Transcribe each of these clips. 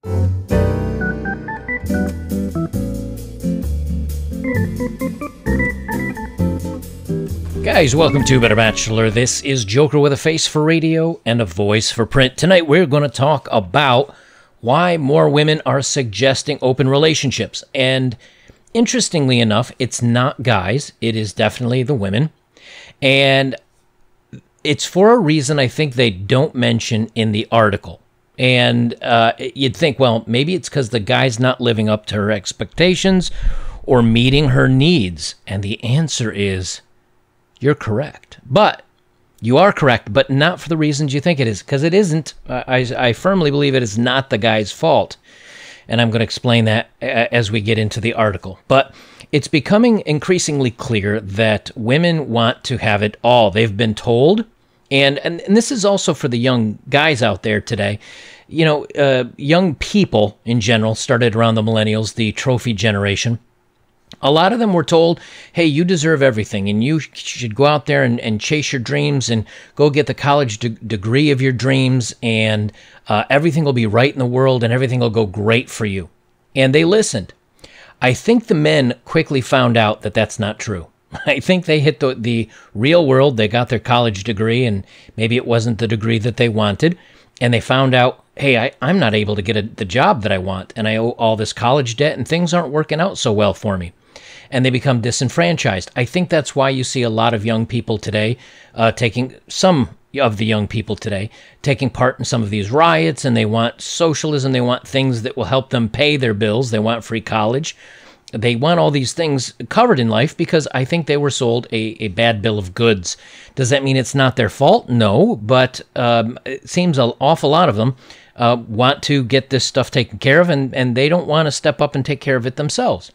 Guys, welcome to Better Bachelor. This is Joker with a face for radio and a voice for print. Tonight we're going to talk about why more women are suggesting open relationships. And interestingly enough, it's not guys. It is definitely the women. And it's for a reason I think they don't mention in the article. And you'd think, well, maybe it's because the guy's not living up to her expectations or meeting her needs. And the answer is, you're correct. But you are correct, but not for the reasons you think it is, because it isn't. I firmly believe it is not the guy's fault. And I'm going to explain that as we get into the article. But it's becoming increasingly clear that women want to have it all. They've been told, and this is also for the young guys out there today. You know, young people in general started around the millennials, the trophy generation. A lot of them were told, hey, you deserve everything, and you should go out there and chase your dreams and go get the college degree of your dreams, and everything will be right in the world, and everything will go great for you. And they listened. I think the men quickly found out that that's not true. I think they hit the real world. They got their college degree, and maybe it wasn't the degree that they wanted, and they found out, hey, I'm not able to get the job that I want, and I owe all this college debt, and things aren't working out so well for me. And they become disenfranchised. I think that's why you see a lot of young people today taking part in some of these riots, and they want socialism. They want things that will help them pay their bills. They want free college. They want all these things covered in life because I think they were sold a bad bill of goods. Does that mean it's not their fault? No, but it seems an awful lot of them want to get this stuff taken care of, and they don't want to step up and take care of it themselves.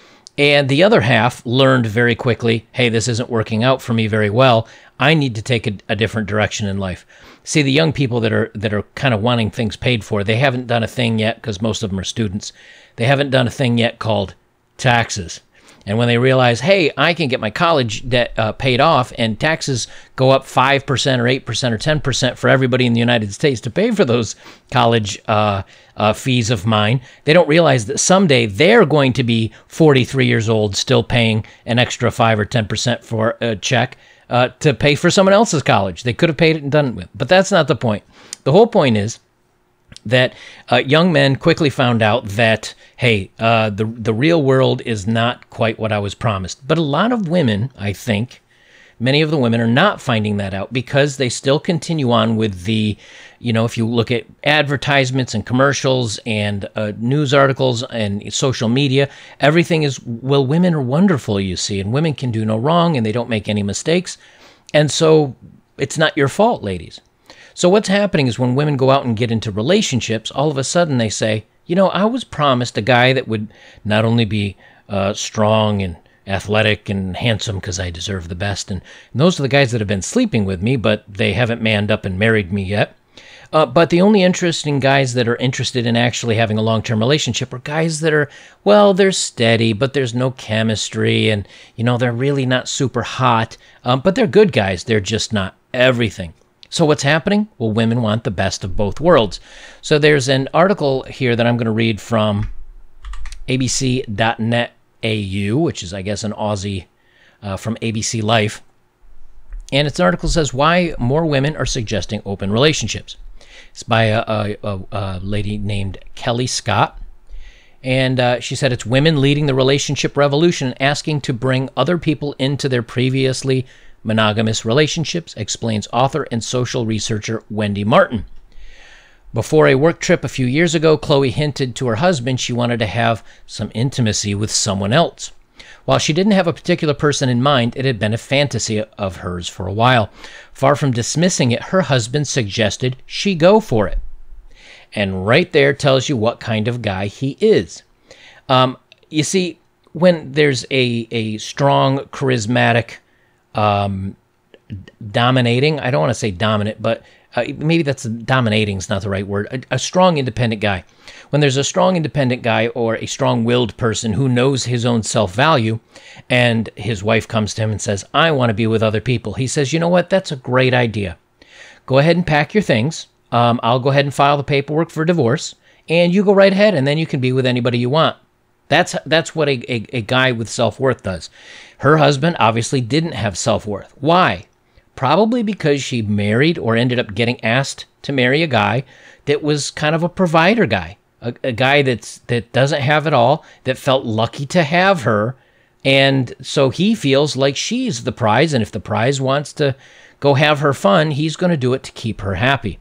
And the other half learned very quickly, hey, this isn't working out for me very well. I need to take a different direction in life. See, the young people that are kind of wanting things paid for, they haven't done a thing yet, because most of them are students. They haven't done a thing yet called taxes. And when they realize, hey, I can get my college debt paid off, and taxes go up 5% or 8% or 10% for everybody in the United States to pay for those college fees of mine, they don't realize that someday they're going to be 43 years old still paying an extra 5 or 10% for a check to pay for someone else's college. They could have paid it and done it with. But that's not the point. The whole point is that young men quickly found out that, hey, the real world is not quite what I was promised. But a lot of women, I think, many of the women are not finding that out because they still continue on with the, you know, if you look at advertisements and commercials and news articles and social media, everything is, well, women are wonderful, you see, and women can do no wrong and they don't make any mistakes. And so it's not your fault, ladies. So what's happening is when women go out and get into relationships, all of a sudden they say, you know, I was promised a guy that would not only be strong and athletic and handsome because I deserve the best. And those are the guys that have been sleeping with me, but they haven't manned up and married me yet. But the only interesting guys that are interested in actually having a long-term relationship are guys that are, well, they're steady, but there's no chemistry. And, you know, they're really not super hot, but they're good guys. They're just not everything. So what's happening? Well, women want the best of both worlds. So there's an article here that I'm going to read from abc.net AU, which is, I guess, an Aussie from ABC Life. And its article says, why more women are suggesting open relationships. It's by a lady named Kelly Scott. And she said, it's women leading the relationship revolution and asking to bring other people into their previously monogamous relationships, explains author and social researcher Wendy Martin. Before a work trip a few years ago, Chloe hinted to her husband she wanted to have some intimacy with someone else. While she didn't have a particular person in mind, it had been a fantasy of hers for a while. Far from dismissing it, her husband suggested she go for it. And right there tells you what kind of guy he is. You see, when there's a strong, charismatic, dominating, I don't want to say dominant, but maybe that's dominating is not the right word, a strong, independent guy. When there's a strong, independent guy or a strong-willed person who knows his own self-value, and his wife comes to him and says, I want to be with other people, he says, you know what, that's a great idea. Go ahead and pack your things. I'll go ahead and file the paperwork for divorce. and you go right ahead, and then you can be with anybody you want. That's what a guy with self-worth does. Her husband obviously didn't have self-worth. Why? Probably because she married or ended up getting asked to marry a guy that was kind of a provider guy, a guy that doesn't have it all, that felt lucky to have her, and so he feels like she's the prize, and if the prize wants to go have her fun, he's going to do it to keep her happy.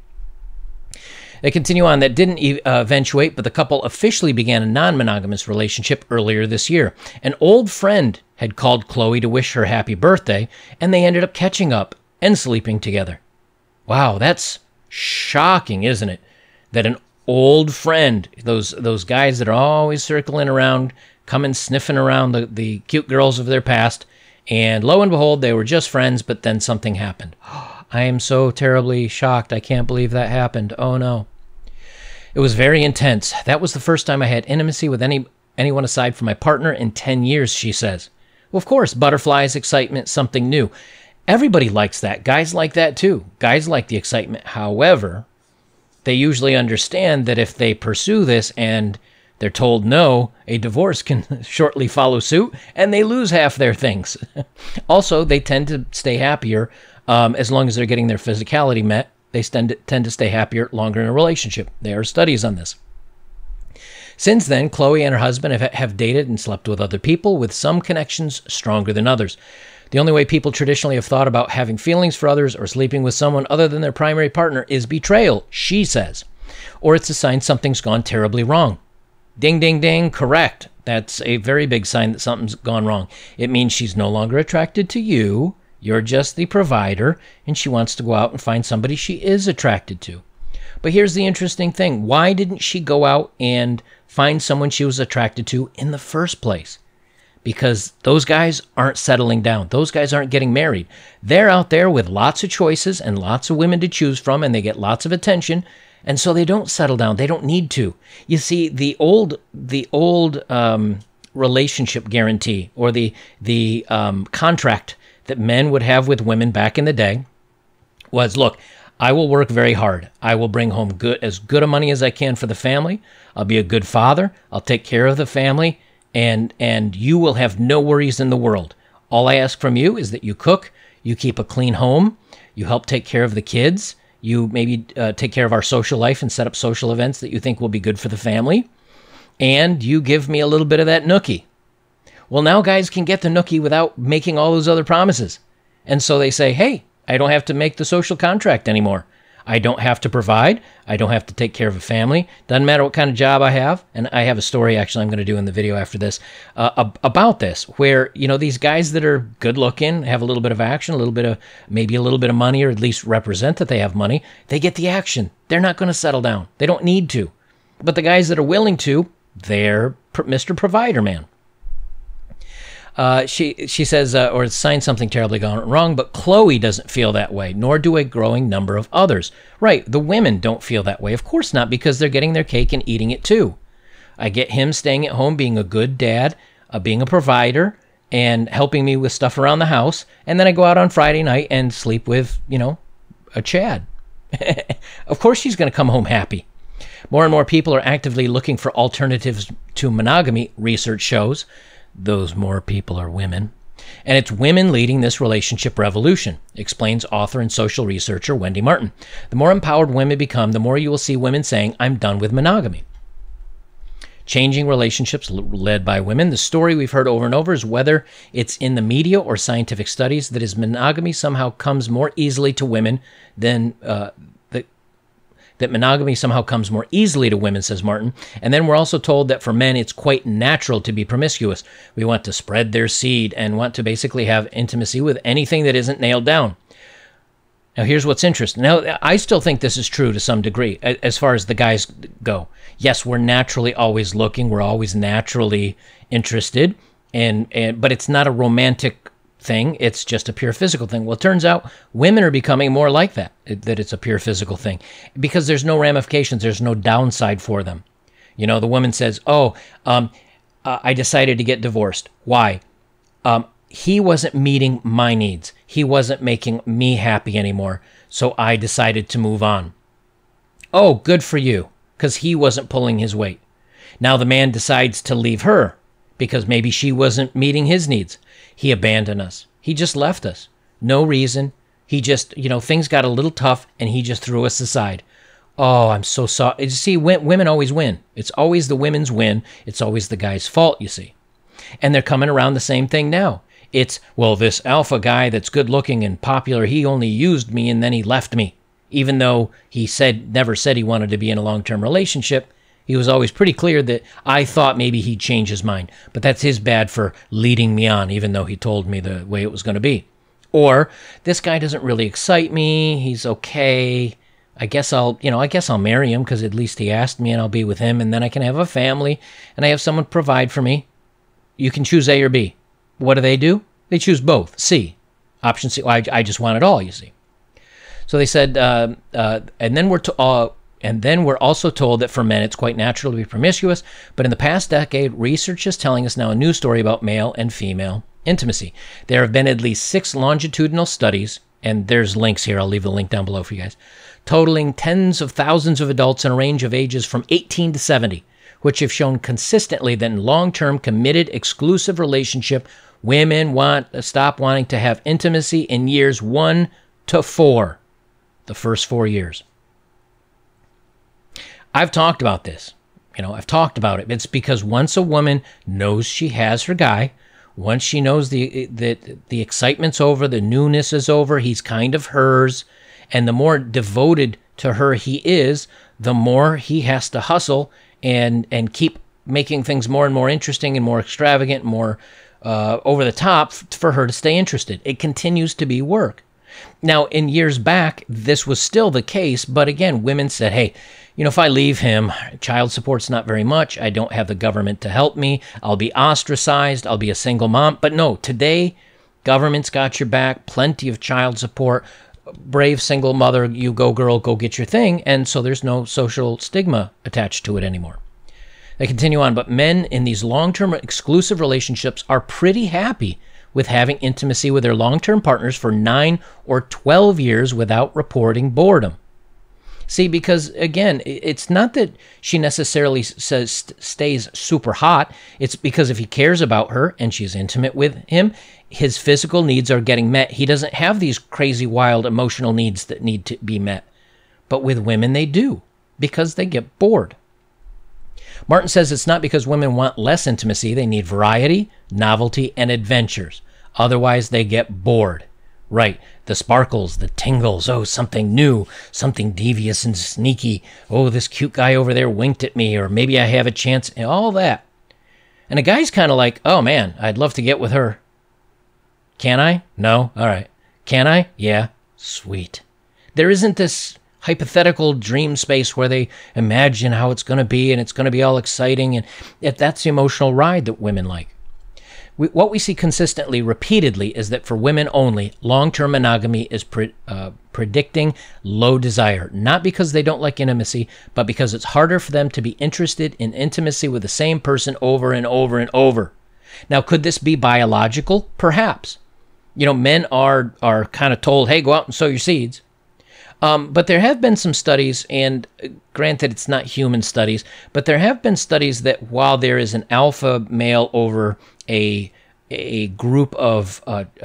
They continue on. That didn't eventuate, but the couple officially began a non-monogamous relationship earlier this year. An old friend had called Khloe to wish her happy birthday, and they ended up catching up and sleeping together. Wow, that's shocking, isn't it? That an old friend, those guys that are always circling around, coming sniffing around the cute girls of their past, and lo and behold, they were just friends, but then something happened. I am so terribly shocked. I can't believe that happened. Oh, no. It was very intense. That was the first time I had intimacy with anyone aside from my partner in 10 years, she says. Well, of course, butterflies, excitement, something new. Everybody likes that. Guys like that too. Guys like the excitement. However, they usually understand that if they pursue this and they're told no, a divorce can shortly follow suit, and they lose half their things. Also, they tend to stay happier as long as they're getting their physicality met. They tend to stay happier longer in a relationship. There are studies on this. Since then, Khloe and her husband have dated and slept with other people, with some connections stronger than others. The only way people traditionally have thought about having feelings for others or sleeping with someone other than their primary partner is betrayal, she says. Or it's a sign something's gone terribly wrong. Ding, ding, ding, correct. That's a very big sign that something's gone wrong. It means she's no longer attracted to you. You're just the provider, and she wants to go out and find somebody she is attracted to. But here's the interesting thing. Why didn't she go out and find someone she was attracted to in the first place? Because those guys aren't settling down. Those guys aren't getting married. They're out there with lots of choices and lots of women to choose from, and they get lots of attention, and so they don't settle down. They don't need to. You see, the old relationship guarantee, or the contract that men would have with women back in the day was, look, I will work very hard. I will bring home as good a money as I can for the family. I'll be a good father. I'll take care of the family, and you will have no worries in the world. All I ask from you is that you cook, you keep a clean home, you help take care of the kids, you maybe take care of our social life and set up social events that you think will be good for the family, and you give me a little bit of that nookie. Well, now guys can get the nookie without making all those other promises. And so they say, hey, I don't have to make the social contract anymore. I don't have to provide. I don't have to take care of a family. Doesn't matter what kind of job I have. And I have a story, actually, I'm going to do in the video after this about this, where, you know, these guys that are good looking, have a little bit of action, maybe a little bit of money, or at least represent that they have money, they get the action. They're not going to settle down. They don't need to. But the guys that are willing to, they're Mr. Provider Man. She says, or signed something terribly gone wrong, but Khloe doesn't feel that way, nor do a growing number of others. Right, the women don't feel that way. Of course not, because they're getting their cake and eating it too. I get him staying at home, being a good dad, being a provider, and helping me with stuff around the house, and then I go out on Friday night and sleep with, you know, a Chad. Of course she's going to come home happy. More and more people are actively looking for alternatives to monogamy, research shows. Those more people are women. And it's women leading this relationship revolution, explains author and social researcher Wendy Martin. The more empowered women become, the more you will see women saying, I'm done with monogamy. Changing relationships led by women. The story we've heard over and over is, whether it's in the media or scientific studies, that is, monogamy somehow comes more easily to women than that monogamy somehow comes more easily to women, says Martin. And then we're also told that for men, it's quite natural to be promiscuous. We want to spread their seed and want to basically have intimacy with anything that isn't nailed down. Now, here's what's interesting. Now, I still think this is true to some degree as far as the guys go. Yes, we're naturally always looking. We're always naturally interested. But it's not a romantic thing. It's just a pure physical thing. Well, it turns out women are becoming more like that it's a pure physical thing, because there's no ramifications. There's no downside for them. You know, the woman says, I decided to get divorced. Why? He wasn't meeting my needs. He wasn't making me happy anymore. So I decided to move on. Oh, good for you. because he wasn't pulling his weight. Now the man decides to leave her because maybe she wasn't meeting his needs. He abandoned us. He just left us. No reason. He just, things got a little tough and he just threw us aside. Oh, I'm so sorry. You see, women always win. It's always the women's win. It's always the guy's fault, you see. And they're coming around the same thing now. It's, well, this alpha guy that's good looking and popular, he only used me and then he left me. Even though he never said he wanted to be in a long-term relationship, he was always pretty clear that I thought maybe he'd change his mind. But that's his bad for leading me on, even though he told me the way it was going to be. Or, this guy doesn't really excite me. He's okay. I guess I'll marry him because at least he asked me and I'll be with him and then I can have a family and I have someone provide for me. You can choose A or B. What do? They choose both. C. Option C. I just want it all, you see. So they said, and then we're also told that for men it's quite natural to be promiscuous, but in the past decade, research is telling us now a new story about male and female intimacy. There have been at least 6 longitudinal studies, and there's links here, I'll leave the link down below for you guys, totaling tens of thousands of adults in a range of ages from 18 to 70, which have shown consistently that in long-term, committed, exclusive relationship, women stop wanting to have intimacy in years 1 to 4, the first 4 years. I've talked about this. I've talked about it. It's because once a woman knows she has her guy, once she knows the excitement's over, the newness is over, he's kind of hers, and the more devoted to her he is, the more he has to hustle and keep making things more and more interesting and more extravagant, more over the top for her to stay interested. It continues to be work. Now, in years back, this was still the case, but again, women said, hey, if I leave him, child support's not very much, I don't have the government to help me, I'll be ostracized, I'll be a single mom. But no, today, government's got your back, plenty of child support, brave single mother, you go girl, go get your thing, and so there's no social stigma attached to it anymore. They continue on, but men in these long-term exclusive relationships are pretty happy with having intimacy with their long-term partners for 9 or 12 years without reporting boredom. See, because again, it's not that she necessarily stays super hot. It's because if he cares about her and she's intimate with him, his physical needs are getting met. He doesn't have these crazy, wild emotional needs that need to be met. But with women, they do, because they get bored. Martin says it's not because women want less intimacy. They need variety, novelty, and adventures. Otherwise, they get bored. Right, the sparkles, the tingles, oh, something new, something devious and sneaky. Oh, this cute guy over there winked at me, or maybe I have a chance, and all that. And a guy's kind of like, oh man, I'd love to get with her. Can I? No? All right. Can I? Yeah. Sweet. There isn't this hypothetical dream space where they imagine how it's going to be, and it's going to be all exciting, and that's the emotional ride that women like. What we see consistently, repeatedly, is that for women only, long-term monogamy is predicting low desire, not because they don't like intimacy, but because it's harder for them to be interested in intimacy with the same person over and over and over. Now, could this be biological? Perhaps. Men are kind of told, hey, go out and sow your seeds. But there have been some studies, and granted it's not human studies, but there have been studies that while there is an alpha male over a group of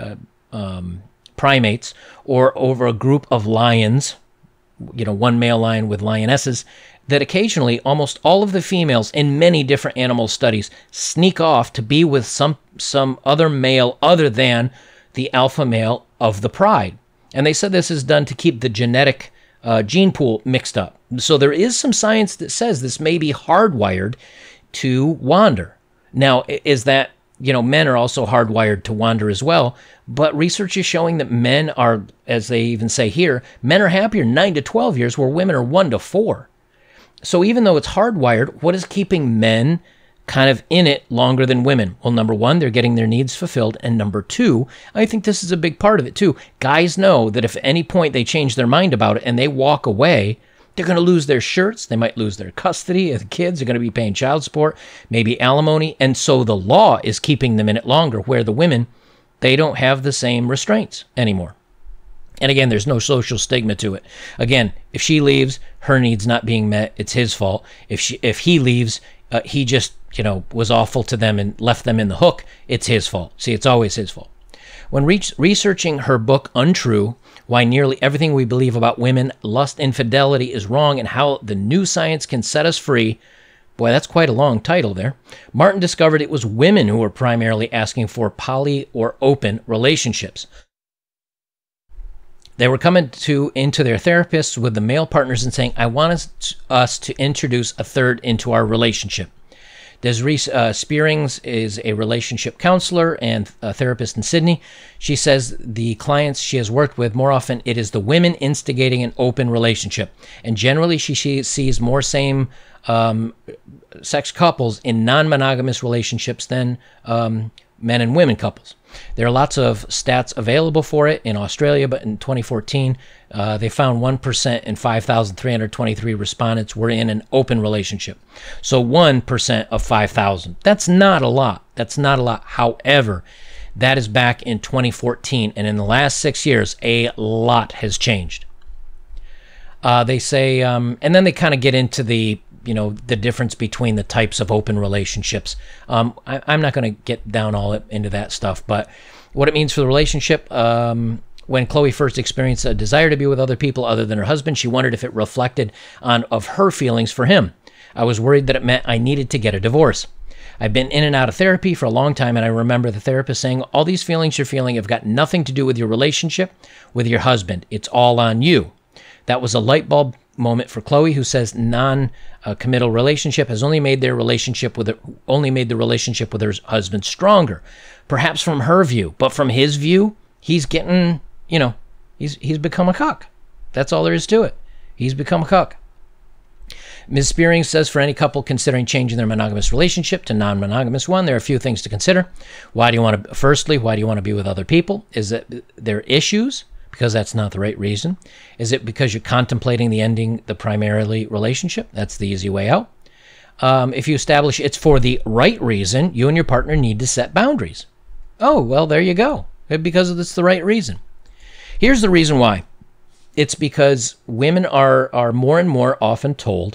primates or over a group of lions, one male lion with lionesses, that occasionally almost all of the females in many different animal studies sneak off to be with some other male other than the alpha male of the pride. And they said this is done to keep the genetic gene pool mixed up. So there is some science that says this may be hardwired to wander. Now, is that, men are also hardwired to wander as well, but research is showing that men are, as they even say here, men are happier 9 to 12 years where women are 1 to 4. So even though it's hardwired, what is keeping men kind of in it longer than women? Well, number one, they're getting their needs fulfilled. And number two, I think this is a big part of it too. Guys know that if at any point they change their mind about it and they walk away, they're going to lose their shirts. They might lose their custody of the kids. They're going to be paying child support, maybe alimony. And so the law is keeping them in it longer, where the women, they don't have the same restraints anymore. And again, there's no social stigma to it. Again, if she leaves, her needs not being met, it's his fault. If he leaves, he just, was awful to them and left them in the hook, it's his fault. See, it's always his fault. When researching her book, Untrue, Why Nearly Everything We Believe About Women, Lust, Infidelity is Wrong and How the New Science Can Set Us Free, boy, that's quite a long title there, Martin discovered it was women who were primarily asking for poly or open relationships. They were coming into their therapists with the male partners and saying, I want us to introduce a third into our relationship. Desiree Spearings is a relationship counselor and a therapist in Sydney. She says the clients she has worked with, more often it is the women instigating an open relationship. And generally she sees more same-sex couples in non-monogamous relationships than men and women couples. There are lots of stats available for it in Australia, but in 2014, they found 1% and 5,323 respondents were in an open relationship. So 1% of 5,000. That's not a lot. That's not a lot. However, that is back in 2014, and in the last 6 years, a lot has changed. They say, and then they kind of get into the difference between the types of open relationships. I'm not going to get down all into that stuff, but what it means for the relationship, when Chloe first experienced a desire to be with other people other than her husband, she wondered if it reflected of her feelings for him. I was worried that it meant I needed to get a divorce. I've been in and out of therapy for a long time, and I remember the therapist saying, all these feelings you're feeling have got nothing to do with your relationship with your husband. It's all on you. That was a light bulb moment for Chloe, who says non-committal relationship has only made the relationship with her husband stronger, perhaps from her view, but from his view, he's getting, he's become a cuck. That's all there is to it. He's become a cuck. Ms. Spearing says for any couple considering changing their monogamous relationship to non-monogamous one, there are a few things to consider. Firstly, why do you want to be with other people? Is it their issues? Because that's not the right reason. Is it because you're contemplating the ending the primarily relationship? That's the easy way out. If you establish it's for the right reason, you and your partner need to set boundaries. Oh, well, there you go. Because it's the right reason. Here's the reason why. It's because women are more and more often told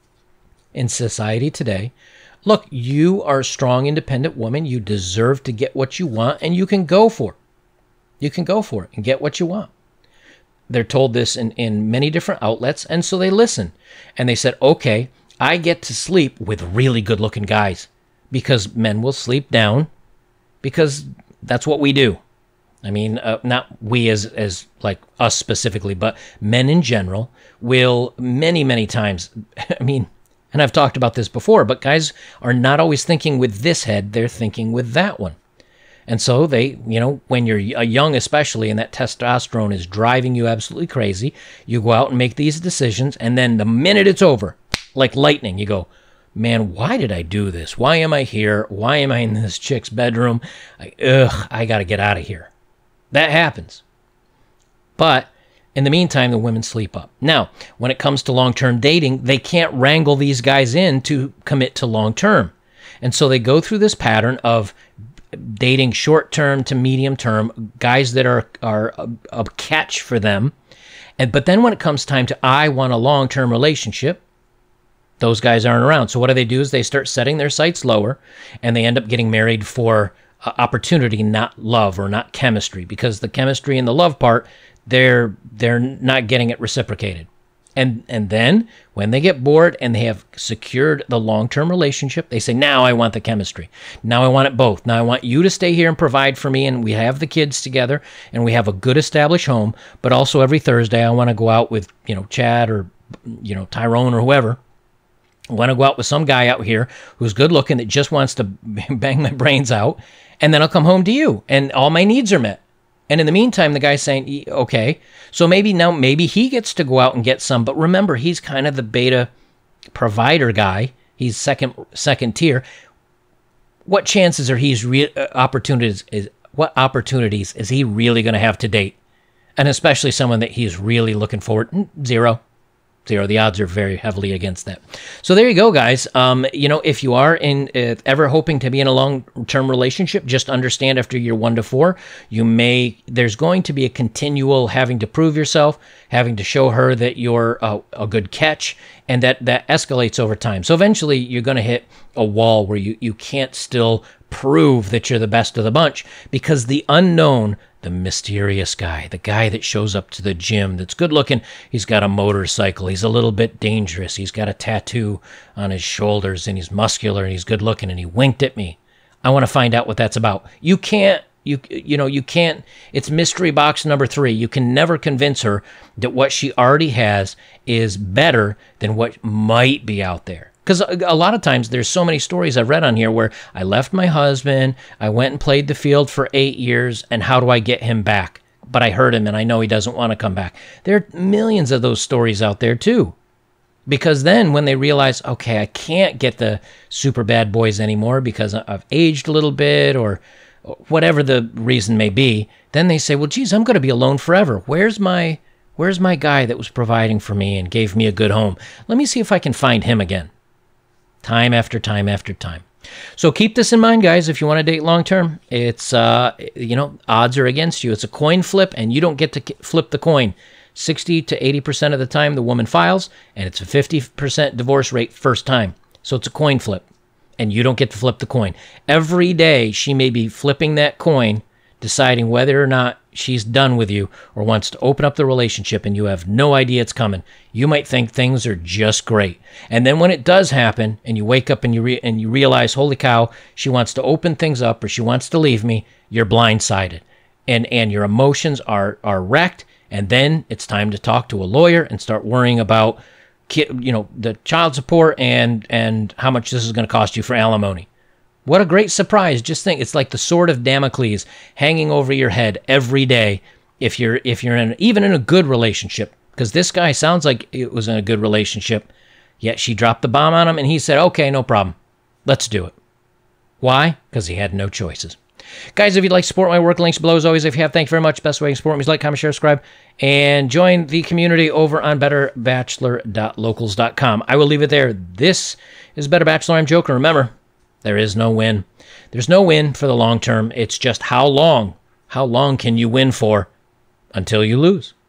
in society today, look, you are a strong, independent woman. You deserve to get what you want, and you can go for it. You can go for it and get what you want. They're told this in many different outlets, and so they listen. And they said, okay, I get to sleep with really good-looking guys because men will sleep down because that's what we do. I mean, not we as like us specifically, but men in general will many, many times, I mean, and I've talked about this before, but guys are not always thinking with this head, they're thinking with that one. And so they, when you're young especially, and that testosterone is driving you absolutely crazy, you go out and make these decisions, and then the minute it's over, like lightning, you go, man, why did I do this? Why am I here? Why am I in this chick's bedroom? I got to get out of here. That happens. But in the meantime, the women sleep up. Now, when it comes to long-term dating, they can't wrangle these guys in to commit to long-term. And so they go through this pattern of dating short-term to medium-term, guys that are a catch for them. But then when it comes time to, I want a long-term relationship, those guys aren't around. So what do is they start setting their sights lower, and they end up getting married for opportunity, not love or not chemistry, because the chemistry and the love part, they're not getting it reciprocated. And then when they get bored and they have secured the long-term relationship, they say, now I want the chemistry. Now I want it both. Now I want you to stay here and provide for me, and we have the kids together, and we have a good established home, but also every Thursday I want to go out with, Chad or, Tyrone or whoever. I want to go out with some guy out here who's good looking that just wants to bang my brains out, and then I'll come home to you, and all my needs are met. And in the meantime, the guy's saying, okay, so maybe he gets to go out and get some, but remember, he's kind of the beta provider guy. He's second tier. What chances are what opportunities is he really going to have to date? And especially someone that he's really looking forward, zero. The odds are very heavily against that. So there you go, guys. If you are ever hoping to be in a long-term relationship, just understand after year 1 to 4, there's going to be a continual having to prove yourself, having to show her that you're a good catch, and that escalates over time. So eventually you're going to hit a wall where you can't still prove that you're the best of the bunch, because the unknown, the mysterious guy, the guy that shows up to the gym, that's good looking, he's got a motorcycle, he's a little bit dangerous, he's got a tattoo on his shoulders, and he's muscular, and he's good looking, and he winked at me. I want to find out what that's about. You can't, you can't, it's mystery box number 3. You can never convince her that what she already has is better than what might be out there. Because a lot of times there's so many stories I've read on here where I left my husband, I went and played the field for 8 years, and how do I get him back? But I hurt him and I know he doesn't want to come back. There are millions of those stories out there too. Because then when they realize, okay, I can't get the super bad boys anymore because I've aged a little bit or whatever the reason may be, then they say, well, geez, I'm going to be alone forever. Where's my guy that was providing for me and gave me a good home? Let me see if I can find him again. Time after time after time. So keep this in mind, guys. If you want to date long term, it's odds are against you. It's a coin flip, and you don't get to flip the coin. 60 to 80% of the time, the woman files, and it's a 50% divorce rate first time. So it's a coin flip, and you don't get to flip the coin. Every day, she may be flipping that coin, deciding whether or not she's done with you or wants to open up the relationship, and you have no idea it's coming. You might think things are just great. And then when it does happen and you wake up and you realize, holy cow, she wants to open things up or she wants to leave me, you're blindsided. And your emotions are wrecked, and then it's time to talk to a lawyer and start worrying about the child support and how much this is going to cost you for alimony. What a great surprise. Just think, it's like the sword of Damocles hanging over your head every day if you're even in a good relationship. Because this guy sounds like it was in a good relationship, yet she dropped the bomb on him and he said, okay, no problem. Let's do it. Why? Because he had no choices. Guys, if you'd like to support my work, links below as always. If you have, thank you very much. Best way to support me is like, comment, share, subscribe, and join the community over on betterbachelor.locals.com. I will leave it there. This is Better Bachelor. I'm Joker. Remember, there is no win. There's no win for the long term. It's just how long can you win for until you lose?